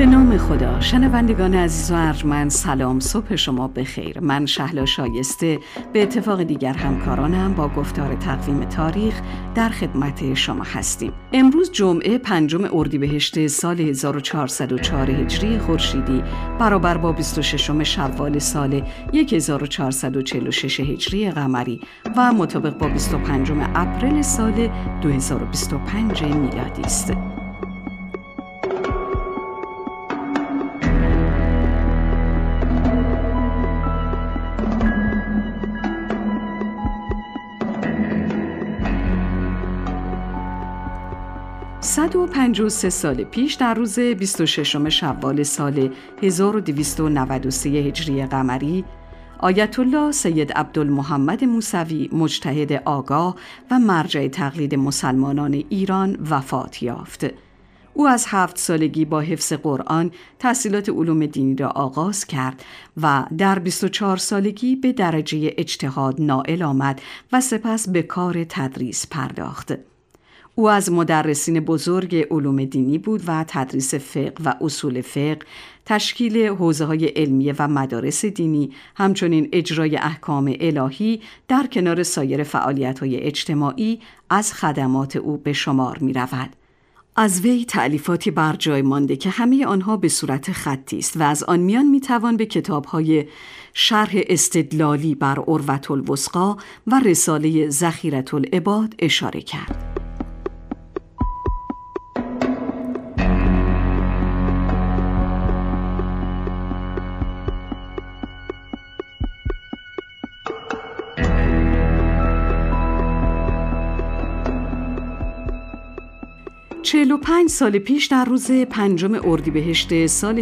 به نام خدا. شنوندگان عزیز و ارجمند، سلام، صبح شما بخیر. من شهلا شایسته به اتفاق دیگر همکارانم با گفتار تقویم تاریخ در خدمت شما هستیم. امروز جمعه 5 اردیبهشت سال 1404 هجری خورشیدی برابر با 26 شوال سال 1446 هجری قمری و مطابق با 25 اپریل سال 2025 میلادی است. صد و 53 سال پیش در روز 26 شوال سال 1293 هجری قمری، آیت الله سید عبدالمحمد موسوی، مجتهد آگاه و مرجع تقلید مسلمانان ایران، وفات یافت. او از 7 سالگی با حفظ قرآن تحصیلات علوم دینی را آغاز کرد و در 24 سالگی به درجه اجتهاد نائل آمد و سپس به کار تدریس پرداخت. او از مدرسین بزرگ علوم دینی بود و تدریس فقه و اصول فقه، تشکیل حوزه‌های علمیه و مدارس دینی، همچنین اجرای احکام الهی در کنار سایر فعالیت‌های اجتماعی از خدمات او به شمار می‌رود. از وی تألیفاتی بر جای مانده که همه آنها به صورت خطی است و از آن میان میتوان به کتاب‌های شرح استدلالی بر عروة الوثقی و رساله ذخیرة العباد اشاره کرد. 45 سال پیش در روز 5 اردیبهشت سال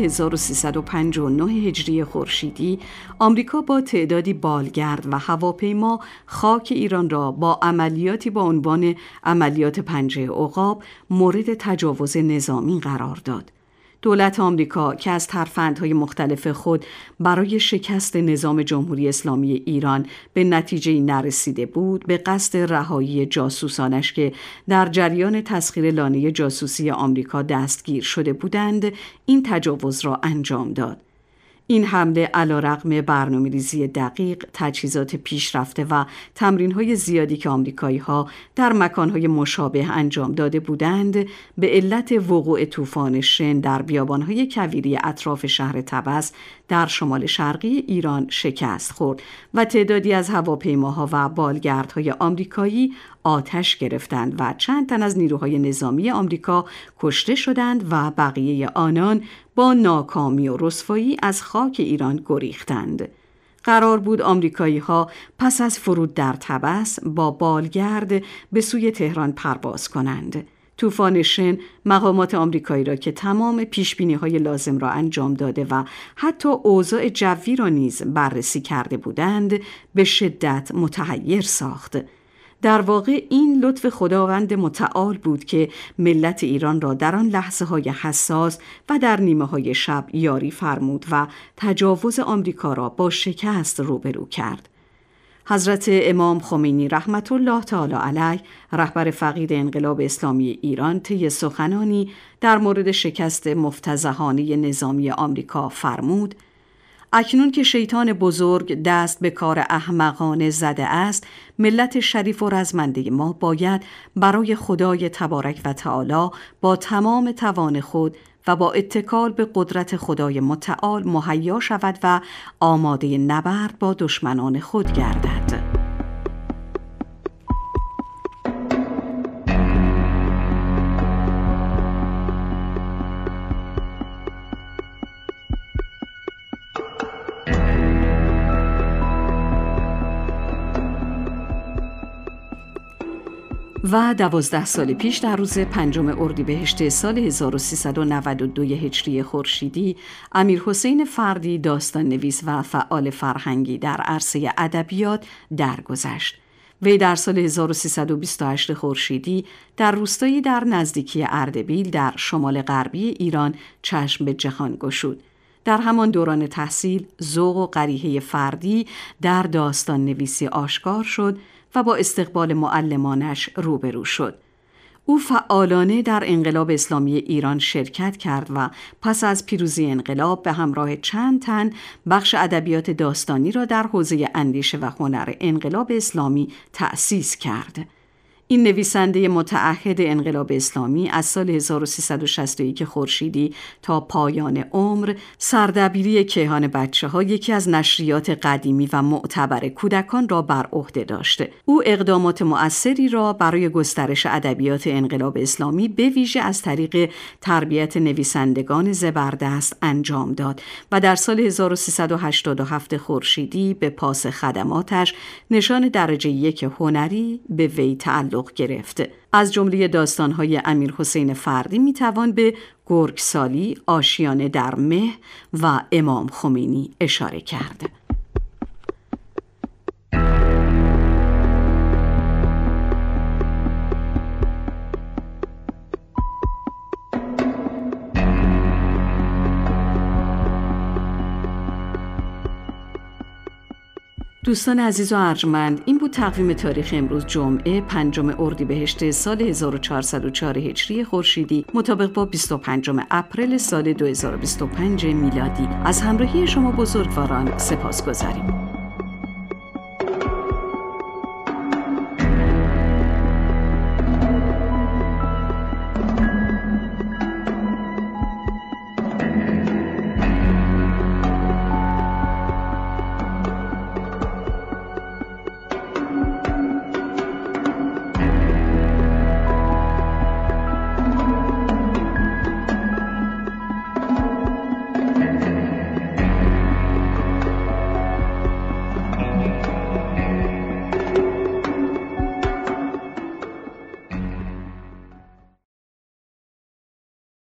1359 هجری خورشیدی، آمریکا با تعدادی بالگرد و هواپیما خاک ایران را با عملیاتی با عنوان عملیات پنجه عقاب مورد تجاوز نظامی قرار داد. دولت آمریکا که از ترفندهای مختلف خود برای شکست نظام جمهوری اسلامی ایران به نتیجه‌ای نرسیده بود، به قصد رهایی جاسوسانش که در جریان تسخیر لانه جاسوسی آمریکا دستگیر شده بودند، این تجاوز را انجام داد. این حمله علیرغم برنامه‌ریزی دقیق، تجهیزات پیشرفته و تمرین‌های زیادی که آمریکایی‌ها در مکان‌های مشابه انجام داده بودند، به علت وقوع طوفان شن در بیابان‌های کویری اطراف شهر طبس در شمال شرقی ایران شکست خورد و تعدادی از هواپیماها و بالگردهای آمریکایی آتش گرفتند و چند تن از نیروهای نظامی آمریکا کشته شدند و بقیه آنان با ناکامی و رسوایی از خاک ایران گریختند. قرار بود آمریکایی‌ها پس از فرود در طبس با بالگرد به سوی تهران پرواز کنند. طوفان شن مقامات آمریکایی را که تمام پیشبینی‌های لازم را انجام داده و حتی اوضاع جوی را نیز بررسی کرده بودند، به شدت متحیر ساخت. در واقع این لطف خداوند متعال بود که ملت ایران را در آن لحظه‌های حساس و در نیمه‌های شب یاری فرمود و تجاوز آمریکا را با شکست روبرو کرد. حضرت امام خمینی رحمت الله تعالی علیه، رهبر فقید انقلاب اسلامی ایران، طی سخنانی در مورد شکست مفتضحانه نظامی آمریکا فرمود: اکنون که شیطان بزرگ دست به کار احمقانه زده است، ملت شریف و رزمنده ما باید برای خدای تبارک و تعالی با تمام توان خود و با اتکال به قدرت خدای متعال مهیا شود و آماده نبرد با دشمنان خود گردد. و 12 سال پیش در روز 5 اردیبهشت سال 1392 هجری خورشیدی، امیرحسین فردی، داستان نویس و فعال فرهنگی در عرصه ادبیات درگذشت. وی در سال 1328 خورشیدی در روستایی در نزدیکی اردبیل در شمال غربی ایران چشم به جهان گشود. در همان دوران تحصیل ذوق و قریحه فردی در داستان نویسی آشکار شد و با استقبال معلمانش روبرو شد. او فعالانه در انقلاب اسلامی ایران شرکت کرد و پس از پیروزی انقلاب به همراه چند تن بخش ادبیات داستانی را در حوزه اندیشه و هنر انقلاب اسلامی تأسیس کرد. این نویسنده متعهد انقلاب اسلامی از سال 1361 خورشیدی تا پایان عمر سردبیری کیهان بچه‌ها، یکی از نشریات قدیمی و معتبر کودکان را بر عهده داشته. او اقدامات مؤثری را برای گسترش ادبیات انقلاب اسلامی به ویژه از طریق تربیت نویسندگان زبردست انجام داد و در سال 1387 خورشیدی به پاس خدماتش نشان درجه 1 هنری به وی تعلق گرفت. از جمله داستان‌های امیرحسین فردی میتوان به گرگسالی، آشیانه در مه و امام خمینی اشاره کرد. دوستان عزیز و ارجمند، این بود تقویم تاریخ امروز جمعه 5 اردیبهشت سال 1404 هجری خورشیدی مطابق با 25 اپریل سال 2025 میلادی. از همراهی شما بزرگواران سپاسگزاریم.